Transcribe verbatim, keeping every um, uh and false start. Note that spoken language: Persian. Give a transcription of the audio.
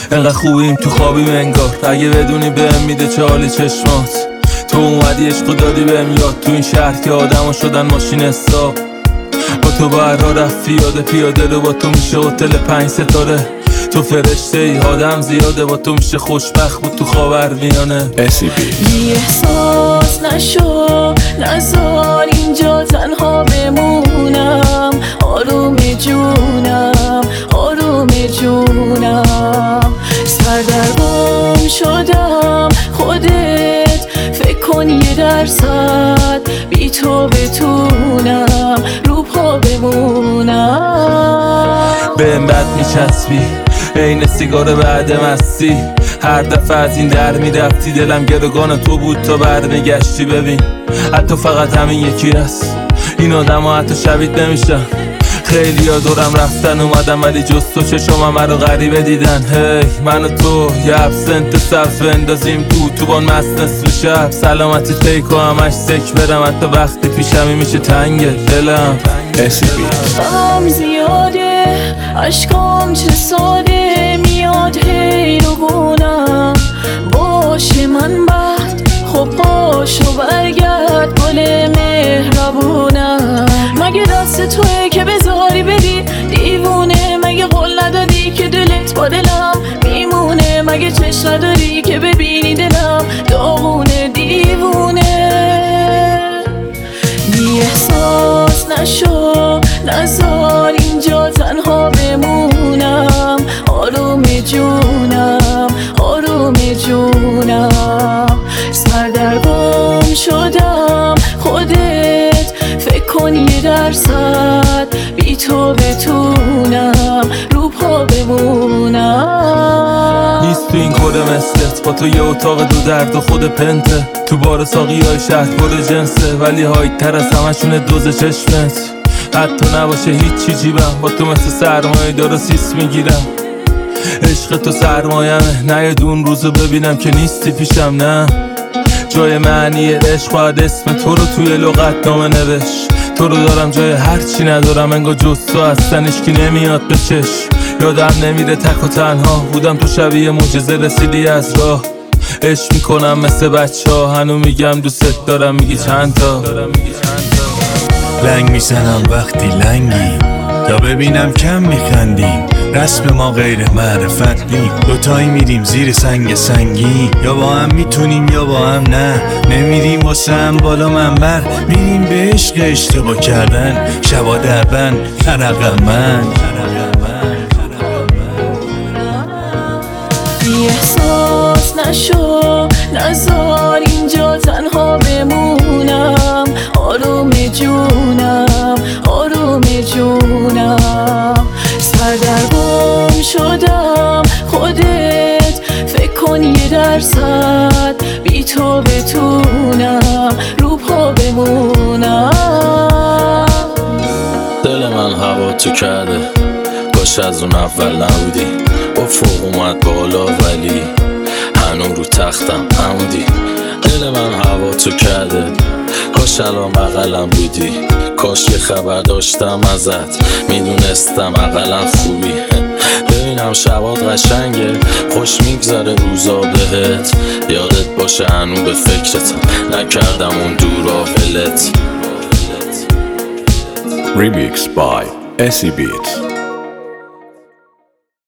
انقدر خوبیم تو خوابیم انگار، اگه بدونی بهم میده چه حالی چشمات. تو اومدی عشقو دادی بهم یاد، تو این شهر که آدما شدن ماشین حساب. با تو برها رفت پیاده پیاده رو، با تو میشه هتل پنج ستاره. تو فرشته ای آدم زیاده، با تو میشه خوشبخت بود تو خاورمیانه. اسی بی بی احساس نشو، نذار اینجا تنها بمونم. آروم جونم، آروم جونم، سردرگم شدم. خودت فکر کن یه درصد بی تو بتونم رو پا بمونم. بهم بد میچسبی عین سیگار بعد مستی، هر دفعه از این در میرفتی دلم گروگان تو بود تا برمیگشتی. ببین حتی فقط همین یکی هست، این آدم ها حتی شبیت نمیشن. خیلی ها دورم رفتن اومدم ولی جز تو چشمم مرا غریبه دیدن. هی hey, من و تو یه ابسنت سبز بندازیم تو تو بان مست نصف شب. سلامتی تیکو همش سک برم، حتی وقتی پیشمی میشه تنگ دلم. اسی بی غم زیاده، عشقام چه ساده میاد حیرونم. باشه من بد خب پاشو برگرد گل مهربونم. مگه دست توه که بذاری بری دیوونه؟ مگه قول ندادی که دلت با دلم میمونه؟ مگه چشم نداری که ببینی دلم داغونه دیوونه؟ بی احساس نشو، نذار اینجا تنها بمونم. آروم جونم، آروم جونم، سردرگم شدم. خودت فکر کن یه درصد بی تو بتونم رو پا بمونم. نیست تو این کره مثلت، با تو یه اتاق دو درد و خود پنته. تو بار ساقی های شهر پر جنسه، ولی هایت تر از همشونه دوز چشمت. حتی نباشه هیچ چی جیبم، با تو مثل سرمایه داره سیس میگیرم. عشق تو سرمایمه، نه یه دون روزو ببینم که نیستی پیشم. نه جای معنی عشق باید اسم تو رو توی لغت نامه نوشت. تو رو دارم جای هر چی ندارم، انگار جز تو هستن اشکی نمیاد به چشم. یادم نمیره تک و تنها بودم، تو شبیه معجزه رسیدی از راه. عشق میکنم مثل بچه ها، هنو میگم دوست دارم میگی چند تا. لنگ میزنم وقتی لنگی تا ببینم کم میخندیم. رسم ما غیر معرفت نی، دوتایی میریم زیر سنگ سنگی. یا با هم میتونیم یا با هم نه، نمیریم واسه هم بالا منبر. میریم به عشق اشتباه کردن، شبا دربن عرق من. بی احساس نشو، نذار اینجا تنها بمونم. آروم جونم، آروم جونم، سردرگم شدم. خودت فکر کن یه درصد بی تو بتونم رو پا بمونم. دل من هوا تو کرده، کاش از اون اول نبودی. افق اومد بالا ولی هنوز رو تختم عمودی. دل من هوا تو کرده، کاش الان بغلم بودی. کاش یه خبر داشتم ازت، میدونستم اقلا خوبی. ببینم شبات قشنگه، خوش میگذره روزا بهت. یادت باشه هنوز به فکرتم، نکردم اون دورا ولت. Remix by اسی بی